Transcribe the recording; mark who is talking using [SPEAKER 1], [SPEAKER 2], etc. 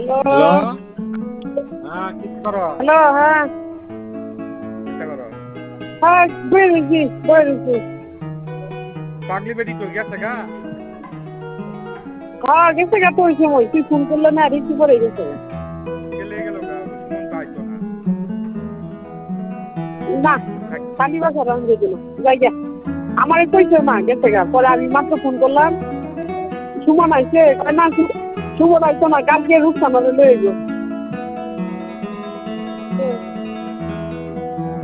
[SPEAKER 1] Hello.
[SPEAKER 2] হ্যাঁ কি করো?
[SPEAKER 1] হ্যালো, হ্যাঁ।
[SPEAKER 2] চিন্তা করো।
[SPEAKER 1] হ্যাঁ, বলেছি, বলেছি।
[SPEAKER 2] পাগলি বেটি কই গেছে গা?
[SPEAKER 1] হ্যাঁ, গেছে গা তো ওই সময়। তুই ফোন করলে না, রিসিভ করে গেছে গা।
[SPEAKER 2] গেলে গেল গা, সুমন তো আইতো না।
[SPEAKER 1] না, কালি বাজার আমি যেতে না। যাই গা। আমারে কইছে মা গেছে গা। পরে আমি মাত্র ফোন করলাম। সুমন আইছে। কয় না, সুমন আইতো না। কালকে রূপসানারে লয়ে গো।